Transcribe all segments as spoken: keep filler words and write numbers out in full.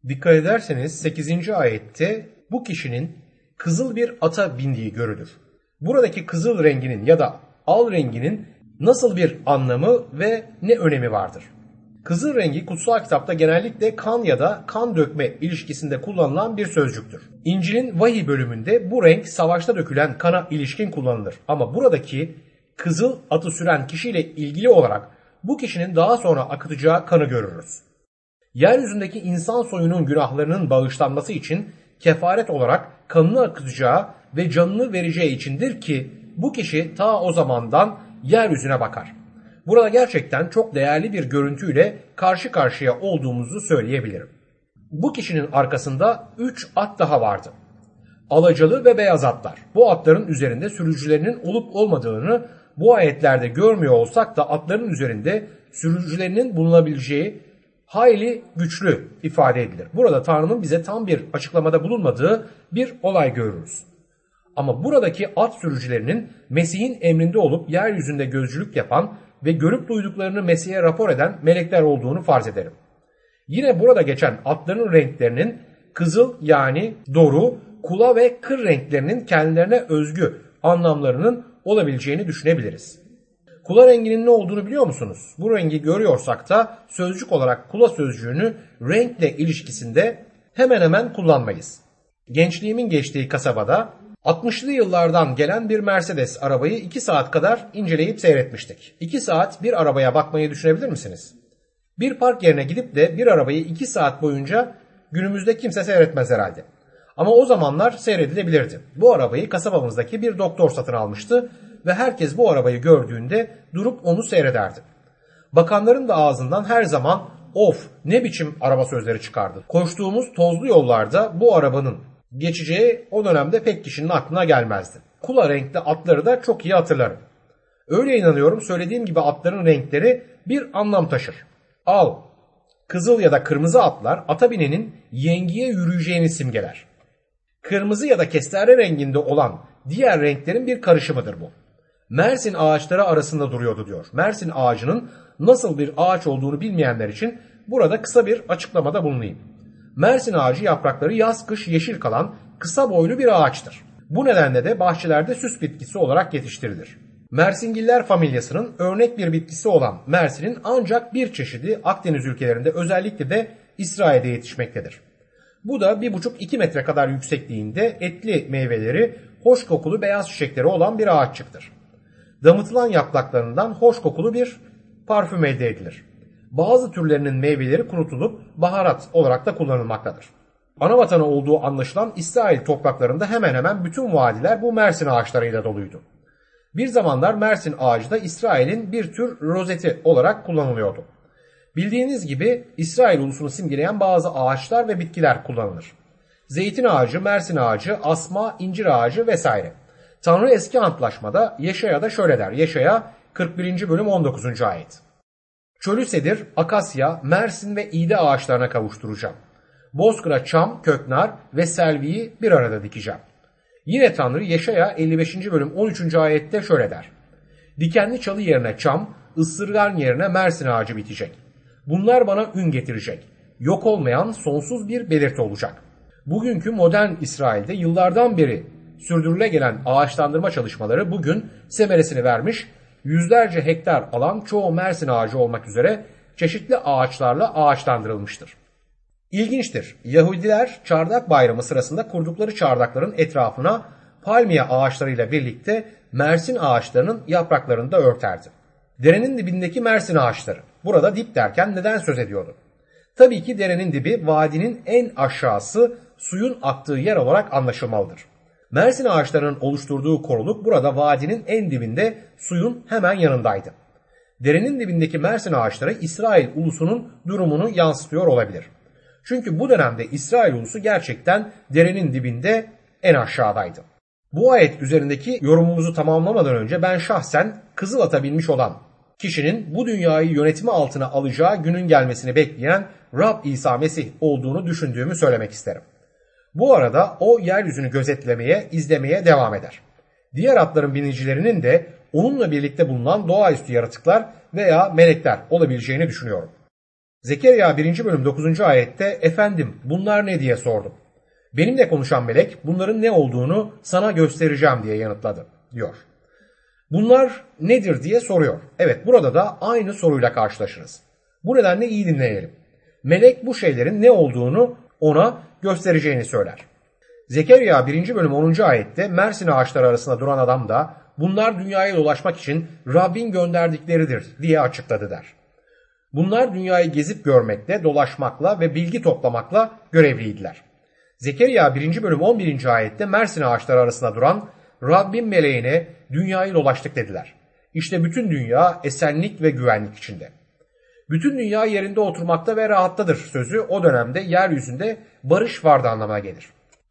Dikkat ederseniz sekizinci ayette bu kişinin kızıl bir ata bindiği görülür. Buradaki kızıl renginin ya da al renginin nasıl bir anlamı ve ne önemi vardır? Kızıl rengi kutsal kitapta genellikle kan ya da kan dökme ilişkisinde kullanılan bir sözcüktür. İncil'in vahiy bölümünde bu renk savaşta dökülen kana ilişkin kullanılır. Ama buradaki kızıl atı süren kişiyle ilgili olarak bu kişinin daha sonra akıtacağı kanı görürüz. Yeryüzündeki insan soyunun günahlarının bağışlanması için kefaret olarak kanını akıtacağı ve canını vereceği içindir ki bu kişi ta o zamandan yeryüzüne bakar. Burada gerçekten çok değerli bir görüntüyle karşı karşıya olduğumuzu söyleyebilirim. Bu kişinin arkasında üç at daha vardı. Alacalı ve beyaz atlar. Bu atların üzerinde sürücülerinin olup olmadığını bu ayetlerde görmüyor olsak da atların üzerinde sürücülerinin bulunabileceği hayli güçlü ifade edilir. Burada Tanrı'nın bize tam bir açıklamada bulunmadığı bir olay görürüz. Ama buradaki at sürücülerinin Mesih'in emrinde olup yeryüzünde gözcülük yapan ve görüp duyduklarını Mesih'e rapor eden melekler olduğunu farz ederim. Yine burada geçen atların renklerinin kızıl yani doru, kula ve kır renklerinin kendilerine özgü anlamlarının olabileceğini düşünebiliriz. Kula renginin ne olduğunu biliyor musunuz? Bu rengi görüyorsak da sözcük olarak kula sözcüğünü renkle ilişkisinde hemen hemen kullanmayız. Gençliğimin geçtiği kasabada altmışlı yıllardan gelen bir Mercedes arabayı iki saat kadar inceleyip seyretmiştik. iki saat bir arabaya bakmayı düşünebilir misiniz? Bir park yerine gidip de bir arabayı iki saat boyunca günümüzde kimse seyretmez herhalde. Ama o zamanlar seyredilebilirdi. Bu arabayı kasabamızdaki bir doktor satın almıştı ve herkes bu arabayı gördüğünde durup onu seyrederdi. Bakanların da ağzından her zaman of ne biçim araba sözleri çıkardı. Koştuğumuz tozlu yollarda bu arabanın geçeceği o dönemde pek kişinin aklına gelmezdi. Kula renkli atları da çok iyi hatırlarım. Öyle inanıyorum söylediğim gibi atların renkleri bir anlam taşır. Al, kızıl ya da kırmızı atlar ata binenin yengiye yürüyeceğini simgeler. Kırmızı ya da kestane renginde olan diğer renklerin bir karışımıdır bu. Mersin ağaçları arasında duruyordu diyor. Mersin ağacının nasıl bir ağaç olduğunu bilmeyenler için burada kısa bir açıklamada bulunayım. Mersin ağacı yaprakları yaz kış yeşil kalan kısa boylu bir ağaçtır. Bu nedenle de bahçelerde süs bitkisi olarak yetiştirilir. Mersingiller familyasının örnek bir bitkisi olan Mersin'in ancak bir çeşidi Akdeniz ülkelerinde özellikle de İsrail'de yetişmektedir. Bu da bir buçuk iki metre kadar yüksekliğinde etli meyveleri, hoş kokulu beyaz çiçekleri olan bir ağaççıktır. Damıtılan yapraklarından hoş kokulu bir parfüm elde edilir. Bazı türlerinin meyveleri kurutulup baharat olarak da kullanılmaktadır. Anavatanı olduğu anlaşılan İsrail topraklarında hemen hemen bütün vadiler bu Mersin ağaçlarıyla doluydu. Bir zamanlar Mersin ağacı da İsrail'in bir tür rozeti olarak kullanılıyordu. Bildiğiniz gibi İsrail ulusunu simgeleyen bazı ağaçlar ve bitkiler kullanılır. Zeytin ağacı, Mersin ağacı, asma, incir ağacı vesaire. Tanrı eski antlaşmada Yeşaya'da şöyle der. Yeşaya kırk birinci bölüm on dokuzuncu ayet. Çölü sedir, akasya, Mersin ve iğde ağaçlarına kavuşturacağım. Bozkıra çam, köknar ve selviyi bir arada dikeceğim. Yine Tanrı Yeşaya elli beşinci bölüm on üçüncü ayette şöyle der. Dikenli çalı yerine çam, ısırgan yerine Mersin ağacı bitecek. Bunlar bana ün getirecek. Yok olmayan sonsuz bir belirti olacak. Bugünkü modern İsrail'de yıllardan beri sürdürüle gelen ağaçlandırma çalışmaları bugün semeresini vermiş, yüzlerce hektar alan çoğu Mersin ağacı olmak üzere çeşitli ağaçlarla ağaçlandırılmıştır. İlginçtir. Yahudiler çardak bayramı sırasında kurdukları çardakların etrafına palmiye ağaçlarıyla birlikte Mersin ağaçlarının yapraklarını da örterdi. Derenin dibindeki Mersin ağaçları. Burada dip derken neden söz ediyordu? Tabii ki derenin dibi vadinin en aşağısı suyun aktığı yer olarak anlaşılmalıdır. Mersin ağaçlarının oluşturduğu koruluk burada vadinin en dibinde suyun hemen yanındaydı. Derenin dibindeki Mersin ağaçları İsrail ulusunun durumunu yansıtıyor olabilir. Çünkü bu dönemde İsrail ulusu gerçekten derenin dibinde en aşağıdaydı. Bu ayet üzerindeki yorumumuzu tamamlamadan önce ben şahsen kızıl ata binmiş olan kişinin bu dünyayı yönetimi altına alacağı günün gelmesini bekleyen Rab İsa Mesih olduğunu düşündüğümü söylemek isterim. Bu arada o yeryüzünü gözetlemeye, izlemeye devam eder. Diğer atların binicilerinin de onunla birlikte bulunan doğaüstü yaratıklar veya melekler olabileceğini düşünüyorum. Zekeriya birinci bölüm dokuzuncu ayette efendim bunlar ne diye sordum. Benimle konuşan melek bunların ne olduğunu sana göstereceğim diye yanıtladı diyor. Bunlar nedir diye soruyor. Evet, burada da aynı soruyla karşılaşırız. Bu nedenle iyi dinleyelim. Melek bu şeylerin ne olduğunu ona göstereceğini söyler. Zekeriya birinci bölüm onuncu ayette Mersin ağaçları arasında duran adam da bunlar dünyaya dolaşmak için Rabbin gönderdikleridir diye açıkladı der. Bunlar dünyayı gezip görmekle, dolaşmakla ve bilgi toplamakla görevliydiler. Zekeriya birinci bölüm on birinci ayette Mersin ağaçları arasında duran Rabbin meleğine dünyayı dolaştık dediler. İşte bütün dünya esenlik ve güvenlik içinde. Bütün dünya yerinde oturmakta ve rahattadır sözü o dönemde yeryüzünde barış vardı anlamına gelir.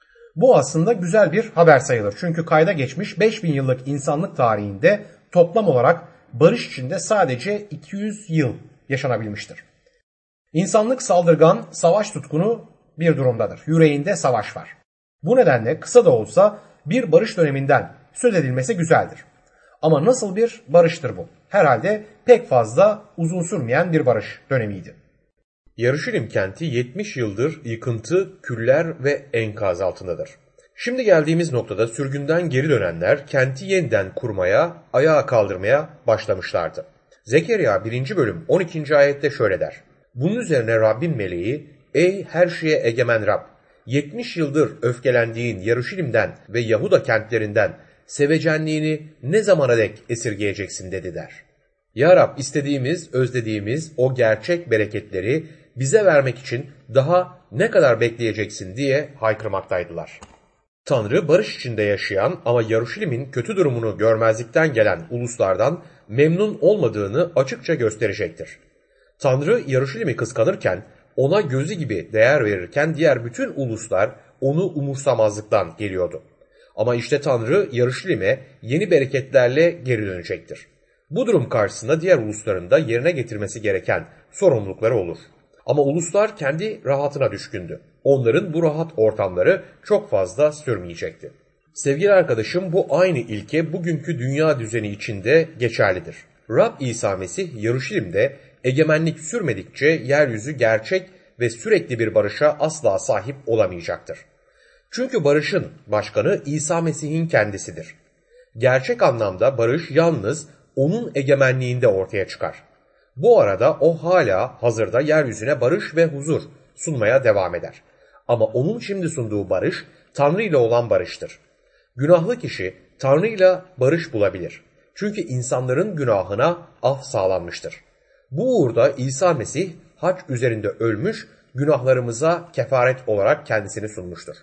Bu aslında güzel bir haber sayılır. Çünkü kayda geçmiş beş bin yıllık insanlık tarihinde toplam olarak barış içinde sadece iki yüz yıl yaşanabilmiştir. İnsanlık saldırgan, savaş tutkunu bir durumdadır. Yüreğinde savaş var. Bu nedenle kısa da olsa bir barış döneminden söz edilmesi güzeldir. Ama nasıl bir barıştır bu? Herhalde pek fazla uzun sürmeyen bir barış dönemiydi. Yarışilim kenti yetmiş yıldır yıkıntı, küller ve enkaz altındadır. Şimdi geldiğimiz noktada sürgünden geri dönenler kenti yeniden kurmaya, ayağa kaldırmaya başlamışlardı. Zekeriya birinci bölüm on ikinci ayette şöyle der. Bunun üzerine Rabbin meleği, ey her şeye egemen Rab, yetmiş yıldır öfkelendiğin Yarışilim'den ve Yahuda kentlerinden sevecenliğini ne zamana dek esirgeyeceksin dedi der. Ya Rab, istediğimiz, özlediğimiz o gerçek bereketleri bize vermek için daha ne kadar bekleyeceksin diye haykırmaktaydılar. Tanrı barış içinde yaşayan ama Yarışilim'in kötü durumunu görmezlikten gelen uluslardan memnun olmadığını açıkça gösterecektir. Tanrı Yarışilim'i kıskanırken, ona gözü gibi değer verirken diğer bütün uluslar onu umursamazlıktan geliyordu. Ama işte Tanrı Yarışilim'e yeni bereketlerle geri dönecektir. Bu durum karşısında diğer ulusların da yerine getirmesi gereken sorumlulukları olur. Ama uluslar kendi rahatına düşkündü. Onların bu rahat ortamları çok fazla sürmeyecekti. Sevgili arkadaşım, bu aynı ilke bugünkü dünya düzeni içinde geçerlidir. Rab İsa Mesih Yarışilim'de egemenlik sürmedikçe yeryüzü gerçek ve sürekli bir barışa asla sahip olamayacaktır. Çünkü barışın başkanı İsa Mesih'in kendisidir. Gerçek anlamda barış yalnız onun egemenliğinde ortaya çıkar. Bu arada o hala hazırda yeryüzüne barış ve huzur sunmaya devam eder. Ama onun şimdi sunduğu barış Tanrı ile olan barıştır. Günahlı kişi Tanrı ile barış bulabilir. Çünkü insanların günahına af sağlanmıştır. Bu uğurda İsa Mesih hac üzerinde ölmüş, günahlarımıza kefaret olarak kendisini sunmuştur.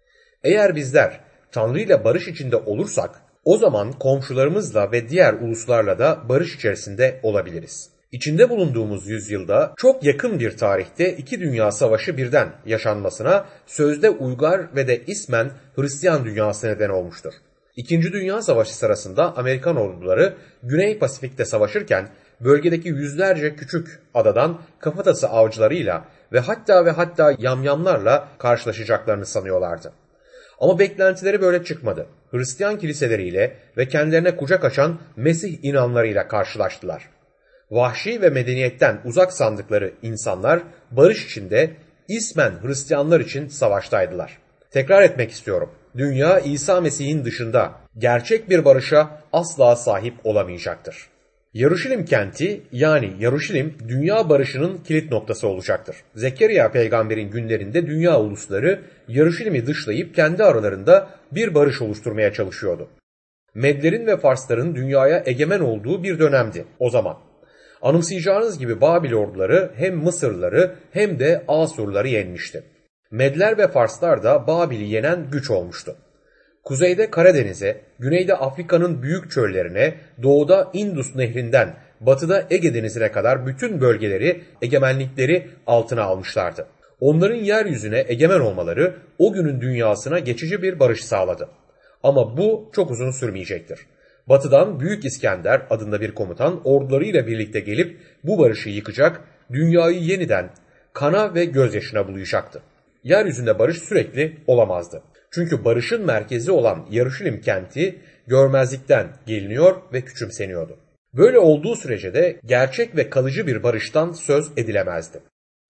Eğer bizler Tanrı ile barış içinde olursak, o zaman komşularımızla ve diğer uluslarla da barış içerisinde olabiliriz. İçinde bulunduğumuz yüzyılda çok yakın bir tarihte iki dünya savaşı birden yaşanmasına sözde uygar ve de ismen Hristiyan dünyası neden olmuştur. İkinci Dünya Savaşı sırasında Amerikan orduları Güney Pasifik'te savaşırken bölgedeki yüzlerce küçük adadan kafatası avcılarıyla ve hatta ve hatta yamyamlarla karşılaşacaklarını sanıyorlardı. Ama beklentileri böyle çıkmadı. Hristiyan kiliseleriyle ve kendilerine kucak açan Mesih inanlarıyla karşılaştılar. Vahşi ve medeniyetten uzak sandıkları insanlar barış içinde ismen Hristiyanlar için savaştaydılar. Tekrar etmek istiyorum. Dünya İsa Mesih'in dışında gerçek bir barışa asla sahip olamayacaktır. Yarışilim kenti yani Yarışilim dünya barışının kilit noktası olacaktır. Zekeriya peygamberin günlerinde dünya ulusları Yarışilim'i dışlayıp kendi aralarında bir barış oluşturmaya çalışıyordu. Medlerin ve Farsların dünyaya egemen olduğu bir dönemdi o zaman. Anımsayacağınız gibi Babil orduları hem Mısırlıları hem de Asurları yenmişti. Medler ve Farslar da Babil'i yenen güç olmuştu. Kuzeyde Karadeniz'e, güneyde Afrika'nın büyük çöllerine, doğuda Indus nehrinden, batıda Ege denizine kadar bütün bölgeleri egemenlikleri altına almışlardı. Onların yeryüzüne egemen olmaları o günün dünyasına geçici bir barış sağladı. Ama bu çok uzun sürmeyecektir. Batıdan Büyük İskender adında bir komutan ordularıyla birlikte gelip bu barışı yıkacak, dünyayı yeniden kana ve gözyaşına bulayacaktı. Yeryüzünde barış sürekli olamazdı. Çünkü barışın merkezi olan Yarışilim kenti görmezlikten geliniyor ve küçümseniyordu. Böyle olduğu sürece de gerçek ve kalıcı bir barıştan söz edilemezdi.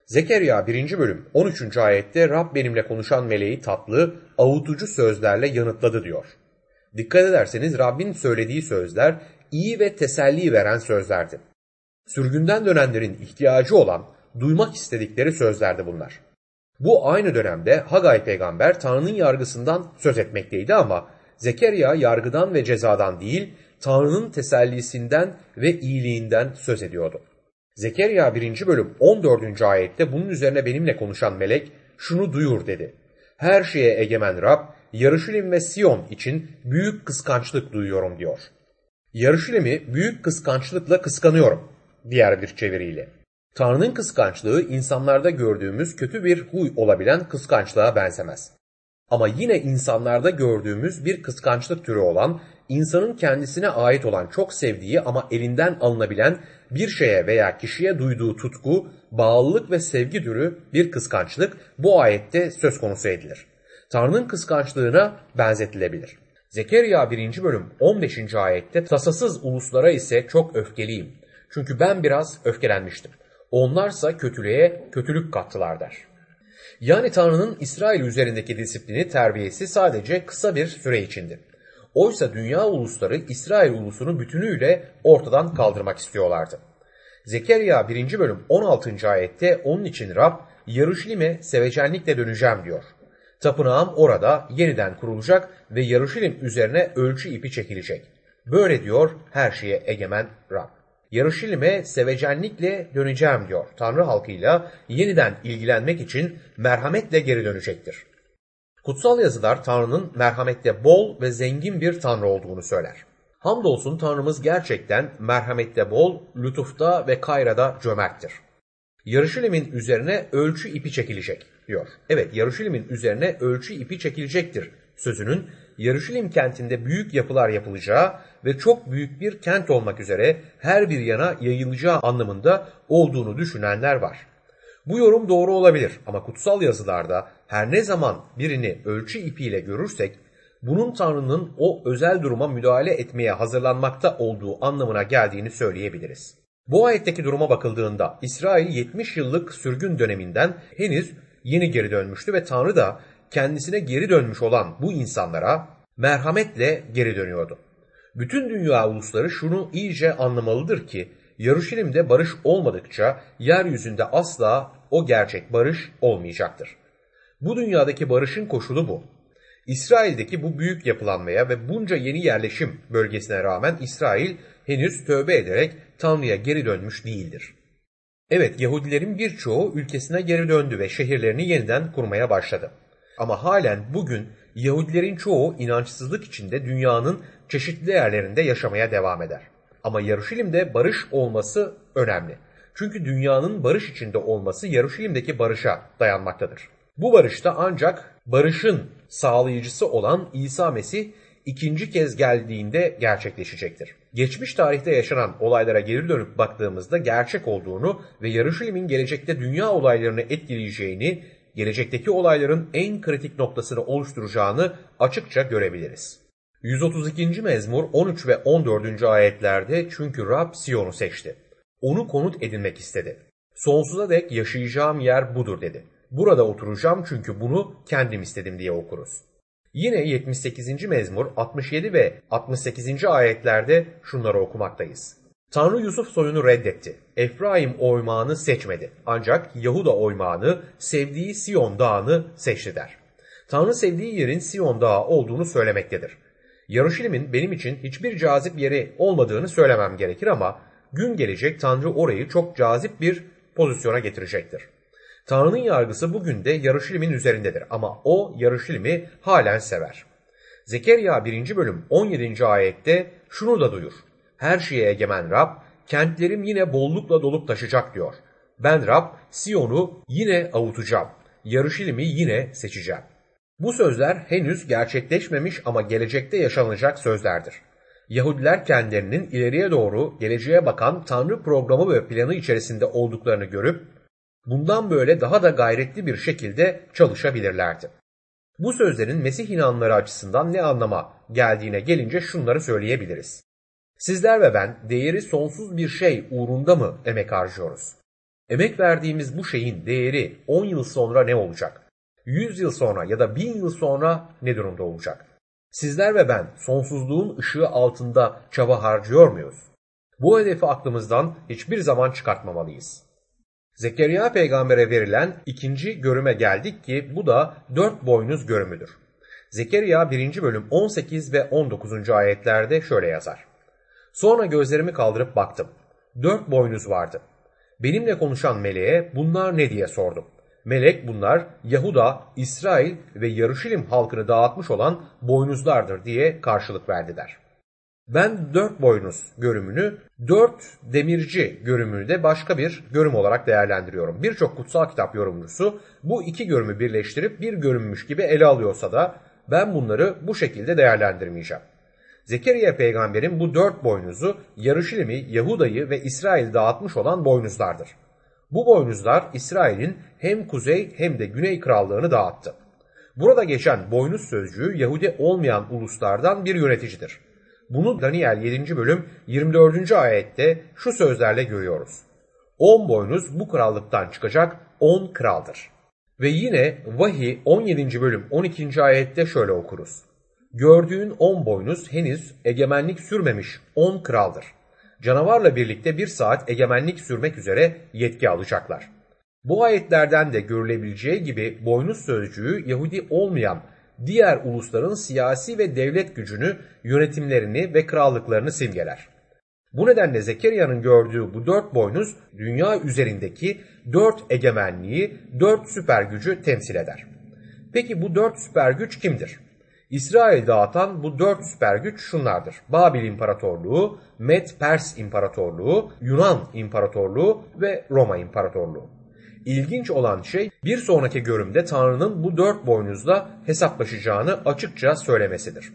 Zekeriya birinci bölüm on üçüncü ayette Rab benimle konuşan meleği tatlı, avutucu sözlerle yanıtladı diyor. Dikkat ederseniz Rabbin söylediği sözler iyi ve teselli veren sözlerdi. Sürgünden dönenlerin ihtiyacı olan, duymak istedikleri sözlerdi bunlar. Bu aynı dönemde Hagay peygamber Tanrı'nın yargısından söz etmekteydi ama Zekeriya yargıdan ve cezadan değil, Tanrı'nın tesellisinden ve iyiliğinden söz ediyordu. Zekeriya birinci bölüm on dördüncü ayette bunun üzerine benimle konuşan melek şunu duyur dedi. Her şeye egemen Rab, Yarışilim ve Siyon için büyük kıskançlık duyuyorum diyor. Yarışilim'i büyük kıskançlıkla kıskanıyorum diğer bir çeviriyle. Tanrı'nın kıskançlığı insanlarda gördüğümüz kötü bir huy olabilen kıskançlığa benzemez. Ama yine insanlarda gördüğümüz bir kıskançlık türü olan, insanın kendisine ait olan çok sevdiği ama elinden alınabilen bir şeye veya kişiye duyduğu tutku, bağlılık ve sevgi türü bir kıskançlık bu ayette söz konusu edilir. Tanrı'nın kıskançlığına benzetilebilir. Zekeriya birinci bölüm on beşinci ayette tasasız uluslara ise çok öfkeliyim. Çünkü ben biraz öfkelenmiştim. Onlarsa kötülüğe kötülük kattılar der. Yani Tanrı'nın İsrail üzerindeki disiplini, terbiyesi sadece kısa bir süre içindi. Oysa dünya ulusları İsrail ulusunu bütünüyle ortadan kaldırmak istiyorlardı. Zekeriya birinci bölüm on altıncı ayette onun için Rab, Yarışilim'e sevecenlikle döneceğim diyor. Tapınağım orada yeniden kurulacak ve Yarışilim üzerine ölçü ipi çekilecek. Böyle diyor her şeye egemen Rab. Yarışilim'e sevecenlikle döneceğim diyor. Tanrı halkıyla yeniden ilgilenmek için merhametle geri dönecektir. Kutsal yazılar Tanrı'nın merhamette bol ve zengin bir Tanrı olduğunu söyler. Hamdolsun Tanrımız gerçekten merhamette bol, lütufta ve kayrada cömerttir. Yarışilim'in üzerine ölçü ipi çekilecek diyor. Evet, Yarışilim'in üzerine ölçü ipi çekilecektir sözünün Yarışilim kentinde büyük yapılar yapılacağı ve çok büyük bir kent olmak üzere her bir yana yayılacağı anlamında olduğunu düşünenler var. Bu yorum doğru olabilir ama kutsal yazılarda her ne zaman birini ölçü ipiyle görürsek bunun Tanrı'nın o özel duruma müdahale etmeye hazırlanmakta olduğu anlamına geldiğini söyleyebiliriz. Bu ayetteki duruma bakıldığında İsrail yetmiş yıllık sürgün döneminden henüz yeni geri dönmüştü ve Tanrı da kendisine geri dönmüş olan bu insanlara merhametle geri dönüyordu. Bütün dünya ulusları şunu iyice anlamalıdır ki Yarışilim'de barış olmadıkça yeryüzünde asla o gerçek barış olmayacaktır. Bu dünyadaki barışın koşulu bu. İsrail'deki bu büyük yapılanmaya ve bunca yeni yerleşim bölgesine rağmen İsrail henüz tövbe ederek Tanrı'ya geri dönmüş değildir. Evet, Yahudilerin birçoğu ülkesine geri döndü ve şehirlerini yeniden kurmaya başladı. Ama halen bugün Yahudilerin çoğu inançsızlık içinde dünyanın çeşitli yerlerinde yaşamaya devam eder. Ama Yarışilim'de barış olması önemli. Çünkü dünyanın barış içinde olması Yarışilim'deki barışa dayanmaktadır. Bu barışta ancak barışın sağlayıcısı olan İsa Mesih ikinci kez geldiğinde gerçekleşecektir. Geçmiş tarihte yaşanan olaylara geri dönüp baktığımızda gerçek olduğunu ve Yarışilim'in gelecekte dünya olaylarını etkileyeceğini, gelecekteki olayların en kritik noktasını oluşturacağını açıkça görebiliriz. yüz otuz ikinci mezmur on üç ve on dördüncü ayetlerde çünkü Rab Siyon'u seçti. Onu konut edinmek istedi. Sonsuza dek yaşayacağım yer budur dedi. Burada oturacağım çünkü bunu kendim istedim diye okuruz. Yine yetmiş sekizinci mezmur altmış yedi ve altmış sekizinci ayetlerde şunları okumaktayız. Tanrı Yusuf soyunu reddetti. Efraim oymağını seçmedi. Ancak Yahuda oymağını, sevdiği Siyon dağını seçti der. Tanrı sevdiği yerin Siyon dağı olduğunu söylemektedir. Yarışilim'in benim için hiçbir cazip yeri olmadığını söylemem gerekir ama gün gelecek Tanrı orayı çok cazip bir pozisyona getirecektir. Tanrı'nın yargısı bugün de Yarışilim'in üzerindedir ama o Yarışilim'i halen sever. Zekeriya birinci bölüm on yedinci ayette şunu da duyur. Her şeye egemen Rab, kentlerim yine bollukla dolup taşacak diyor. Ben Rab, Siyon'u yine avutacağım. Yarışilim'i yine seçeceğim. Bu sözler henüz gerçekleşmemiş ama gelecekte yaşanacak sözlerdir. Yahudiler kendilerinin ileriye doğru geleceğe bakan Tanrı programı ve planı içerisinde olduklarını görüp bundan böyle daha da gayretli bir şekilde çalışabilirlerdi. Bu sözlerin Mesih inanları açısından ne anlama geldiğine gelince şunları söyleyebiliriz. Sizler ve ben değeri sonsuz bir şey uğrunda mı emek harcıyoruz? Emek verdiğimiz bu şeyin değeri on yıl sonra ne olacak? yüz yıl sonra ya da bin yıl sonra ne durumda olacak? Sizler ve ben sonsuzluğun ışığı altında çaba harcıyor muyuz? Bu hedefi aklımızdan hiçbir zaman çıkartmamalıyız. Zekeriya peygambere verilen ikinci görüme geldik ki bu da dört boynuz görümüdür. Zekeriya birinci bölüm on sekiz ve on dokuzuncu ayetlerde şöyle yazar. Sonra gözlerimi kaldırıp baktım. Dört boynuz vardı. Benimle konuşan meleğe bunlar ne diye sordum. Melek bunlar Yahuda, İsrail ve Yaruşilim halkını dağıtmış olan boynuzlardır diye karşılık verdiler. Ben dört boynuz görümünü, dört demirci görümünü de başka bir görüm olarak değerlendiriyorum. Birçok kutsal kitap yorumcusu bu iki görümü birleştirip bir görünmüş gibi ele alıyorsa da ben bunları bu şekilde değerlendirmeyeceğim. Zekeriya peygamberin bu dört boynuzu Yaruşilim'i, Yahuda'yı ve İsrail'i dağıtmış olan boynuzlardır. Bu boynuzlar İsrail'in hem kuzey hem de güney krallığını dağıttı. Burada geçen boynuz sözcüğü Yahudi olmayan uluslardan bir yöneticidir. Bunu Daniel yedinci bölüm yirmi dördüncü ayette şu sözlerle görüyoruz. On boynuz bu krallıktan çıkacak on kraldır. Ve yine Vahiy on yedinci bölüm on ikinci ayette şöyle okuruz. Gördüğün on boynuz henüz egemenlik sürmemiş on kraldır. Canavarla birlikte bir saat egemenlik sürmek üzere yetki alacaklar. Bu ayetlerden de görülebileceği gibi boynuz sözcüğü Yahudi olmayan diğer ulusların siyasi ve devlet gücünü, yönetimlerini ve krallıklarını simgeler. Bu nedenle Zekeriya'nın gördüğü bu dört boynuz dünya üzerindeki dört egemenliği, dört süper gücü temsil eder. Peki bu dört süper güç kimdir? İsrail dağıtan bu dört süper güç şunlardır. Babil İmparatorluğu, Med-Pers İmparatorluğu, Yunan İmparatorluğu ve Roma İmparatorluğu. İlginç olan şey bir sonraki görümde Tanrı'nın bu dört boynuzla hesaplaşacağını açıkça söylemesidir.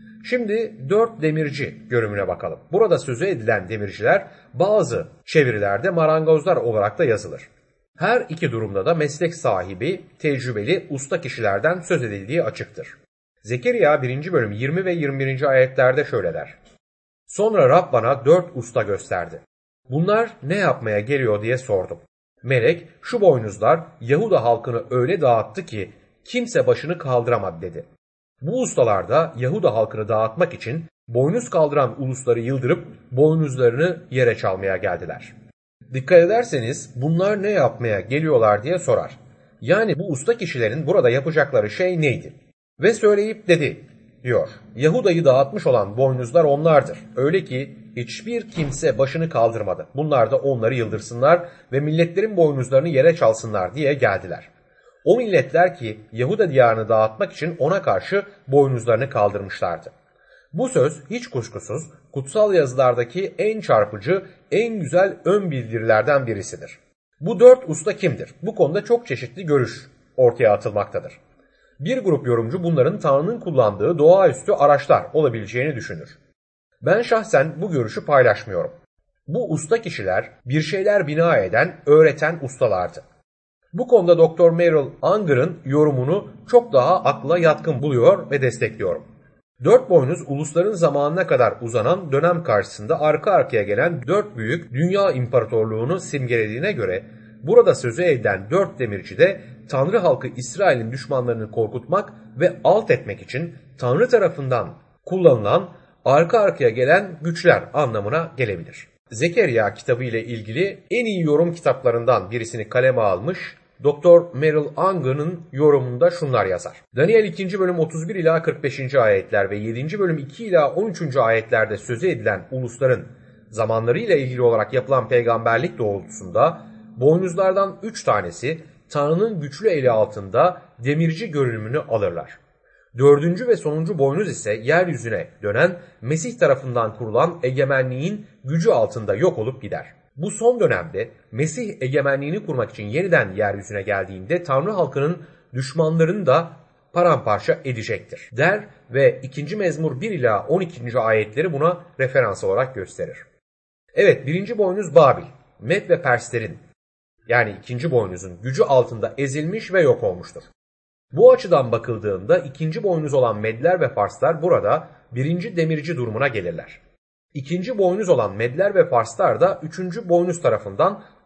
Şimdi dört demirci görümüne bakalım. Burada sözü edilen demirciler bazı çevirilerde marangozlar olarak da yazılır. Her iki durumda da meslek sahibi, tecrübeli, usta kişilerden söz edildiği açıktır. Zekeriya birinci bölüm yirmi ve yirmi birinci ayetlerde şöyle der. Sonra Rab bana dört usta gösterdi. Bunlar ne yapmaya geliyor diye sordum. Melek şu boynuzlar Yahuda halkını öyle dağıttı ki kimse başını kaldıramadı dedi. Bu ustalar da Yahuda halkını dağıtmak için boynuz kaldıran ulusları yıldırıp boynuzlarını yere çalmaya geldiler. Dikkat ederseniz bunlar ne yapmaya geliyorlar diye sorar. Yani bu usta kişilerin burada yapacakları şey neydi? Ve söyleyip dedi diyor. Yahuda'yı dağıtmış olan boynuzlar onlardır. Öyle ki hiçbir kimse başını kaldırmadı. Bunlar da onları yıldırsınlar ve milletlerin boynuzlarını yere çalsınlar diye geldiler. O milletler ki Yahuda diyarını dağıtmak için ona karşı boynuzlarını kaldırmışlardı. Bu söz hiç kuşkusuz kutsal yazılardaki en çarpıcı, en güzel ön bildirilerden birisidir. Bu dört usta kimdir? Bu konuda çok çeşitli görüş ortaya atılmaktadır. Bir grup yorumcu bunların Tanrı'nın kullandığı doğaüstü araçlar olabileceğini düşünür. Ben şahsen bu görüşü paylaşmıyorum. Bu usta kişiler bir şeyler bina eden, öğreten ustalardı. Bu konuda doktor Merrill Unger'ın yorumunu çok daha akla yatkın buluyor ve destekliyorum. Dört boynuz ulusların zamanına kadar uzanan dönem karşısında arka arkaya gelen dört büyük dünya imparatorluğunu simgelediğine göre burada sözü edilen dört demirci de Tanrı halkı İsrail'in düşmanlarını korkutmak ve alt etmek için Tanrı tarafından kullanılan arka arkaya gelen güçler anlamına gelebilir. Zekeriya kitabı ile ilgili en iyi yorum kitaplarından birisini kaleme almış doktor Merrill Unger'ın yorumunda şunlar yazar. Daniel ikinci bölüm otuz bir ila kırk beşinci ayetler ve yedinci bölüm iki ila on üçüncü ayetlerde sözü edilen ulusların zamanlarıyla ilgili olarak yapılan peygamberlik doğrultusunda boynuzlardan üç tanesi Tanrı'nın güçlü eli altında demirci görünümünü alırlar. Dördüncü ve sonuncu boynuz ise yeryüzüne dönen Mesih tarafından kurulan egemenliğin gücü altında yok olup gider. Bu son dönemde Mesih egemenliğini kurmak için yeniden yeryüzüne geldiğinde Tanrı halkının düşmanlarını da paramparça edecektir der ve ikinci Mezmur bir ila on ikinci ayetleri buna referans olarak gösterir. Evet, birinci boynuz Babil, Med ve Perslerin yani ikinci boynuzun gücü altında ezilmiş ve yok olmuştur. Bu açıdan bakıldığında ikinci boynuz olan Medler ve Farslar burada birinci demirci durumuna gelirler. İkinci boynuz olan Medler ve Farslar da üçüncü boynuz tarafından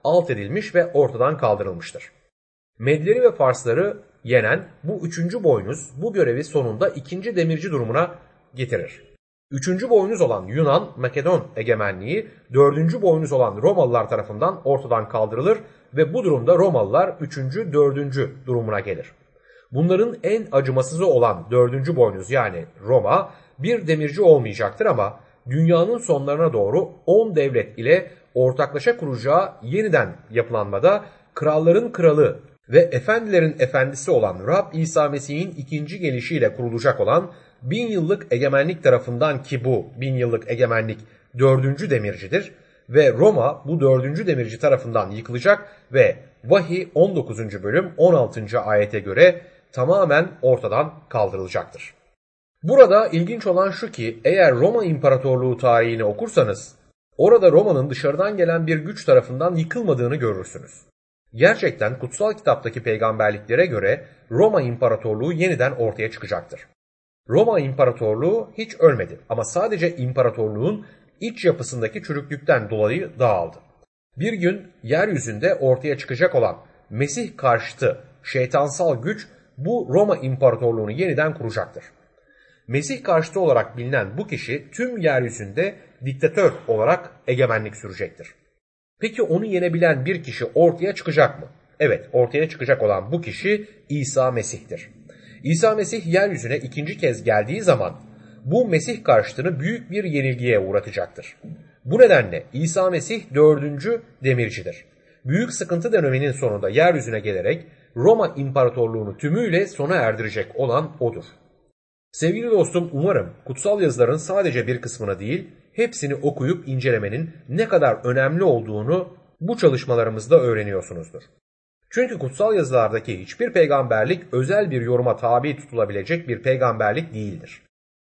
alt edilmiş ve ortadan kaldırılmıştır. Medleri ve Farsları yenen bu üçüncü boynuz bu görevi sonunda ikinci demirci durumuna getirir. Üçüncü boynuz olan Yunan, Makedon egemenliği dördüncü boynuz olan Romalılar tarafından ortadan kaldırılır ve bu durumda Romalılar üçüncü, dördüncü durumuna gelir. Bunların en acımasızı olan dördüncü boynuz yani Roma bir demirci olmayacaktır ama dünyanın sonlarına doğru on devlet ile ortaklaşa kuracağı yeniden yapılanmada kralların kralı ve efendilerin efendisi olan Rab İsa Mesih'in ikinci gelişiyle kurulacak olan bin yıllık egemenlik tarafından, ki bu bin yıllık egemenlik dördüncü demircidir ve Roma bu dördüncü demirci tarafından yıkılacak ve Vahiy on dokuzuncu bölüm on altıncı ayete göre tamamen ortadan kaldırılacaktır. Burada ilginç olan şu ki eğer Roma İmparatorluğu tarihini okursanız orada Roma'nın dışarıdan gelen bir güç tarafından yıkılmadığını görürsünüz. Gerçekten kutsal kitaptaki peygamberliklere göre Roma İmparatorluğu yeniden ortaya çıkacaktır. Roma İmparatorluğu hiç ölmedi ama sadece imparatorluğun iç yapısındaki çürüklükten dolayı dağıldı. Bir gün yeryüzünde ortaya çıkacak olan Mesih karşıtı şeytansal güç bu Roma İmparatorluğunu yeniden kuracaktır. Mesih karşıtı olarak bilinen bu kişi tüm yeryüzünde diktatör olarak egemenlik sürecektir. Peki onu yenebilen bir kişi ortaya çıkacak mı? Evet, ortaya çıkacak olan bu kişi İsa Mesih'tir. İsa Mesih yeryüzüne ikinci kez geldiği zaman bu Mesih karşıtını büyük bir yenilgiye uğratacaktır. Bu nedenle İsa Mesih dördüncü demircidir. Büyük sıkıntı döneminin sonunda yeryüzüne gelerek Roma İmparatorluğunu tümüyle sona erdirecek olan odur. Sevgili dostum, umarım kutsal yazıların sadece bir kısmını değil, hepsini okuyup incelemenin ne kadar önemli olduğunu bu çalışmalarımızda öğreniyorsunuzdur. Çünkü kutsal yazılardaki hiçbir peygamberlik özel bir yoruma tabi tutulabilecek bir peygamberlik değildir.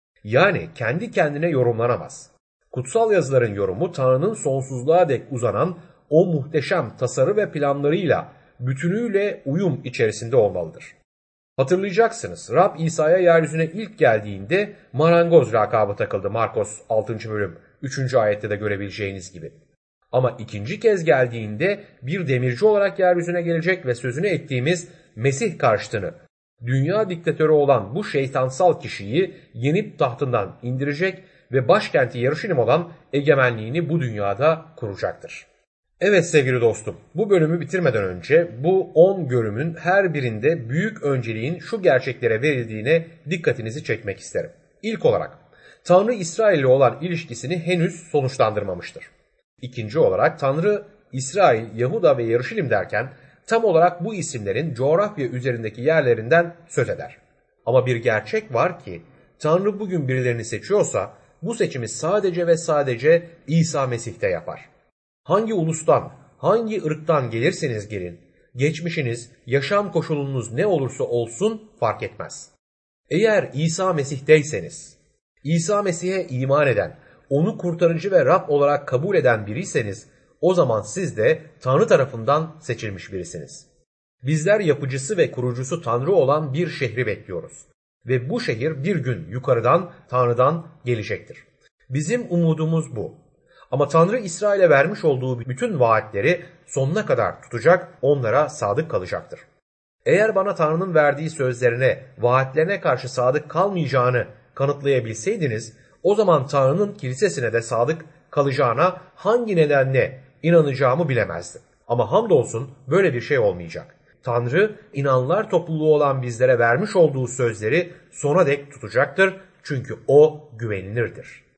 Yani kendi kendine yorumlanamaz. Kutsal yazıların yorumu Tanrı'nın sonsuzluğa dek uzanan o muhteşem tasarı ve planlarıyla bütünüyle uyum içerisinde olmalıdır. Hatırlayacaksınız, Rab İsa'ya yeryüzüne ilk geldiğinde marangoz lakabı takıldı Markos altıncı bölüm üçüncü ayette de görebileceğiniz gibi. Ama ikinci kez geldiğinde bir demirci olarak yeryüzüne gelecek ve sözünü ettiğimiz Mesih karşıtını, dünya diktatörü olan bu şeytansal kişiyi yenip tahtından indirecek ve başkenti Yeruşalim olan egemenliğini bu dünyada kuracaktır. Evet sevgili dostum, bu bölümü bitirmeden önce bu on görümün her birinde büyük önceliğin şu gerçeklere verildiğine dikkatinizi çekmek isterim. İlk olarak, Tanrı İsrail ile olan ilişkisini henüz sonuçlandırmamıştır. İkinci olarak, Tanrı, İsrail, Yahuda ve Yeruşalim derken tam olarak bu isimlerin coğrafya üzerindeki yerlerinden söz eder. Ama bir gerçek var ki, Tanrı bugün birilerini seçiyorsa, bu seçimi sadece ve sadece İsa Mesih'te yapar. Hangi ulustan, hangi ırktan gelirseniz gelin, geçmişiniz, yaşam koşulunuz ne olursa olsun fark etmez. Eğer İsa Mesih'teyseniz, İsa Mesih'e iman eden, onu kurtarıcı ve Rab olarak kabul eden biriyseniz, o zaman siz de Tanrı tarafından seçilmiş birisiniz. Bizler yapıcısı ve kurucusu Tanrı olan bir şehri bekliyoruz. Ve bu şehir bir gün yukarıdan, Tanrı'dan gelecektir. Bizim umudumuz bu. Ama Tanrı İsrail'e vermiş olduğu bütün vaatleri sonuna kadar tutacak, onlara sadık kalacaktır. Eğer bana Tanrı'nın verdiği sözlerine, vaatlerine karşı sadık kalmayacağını kanıtlayabilseydiniz, o zaman Tanrı'nın kilisesine de sadık kalacağına hangi nedenle inanacağımı bilemezdim. Ama hamdolsun böyle bir şey olmayacak. Tanrı, inanlar topluluğu olan bizlere vermiş olduğu sözleri sona dek tutacaktır. Çünkü o güvenilirdir.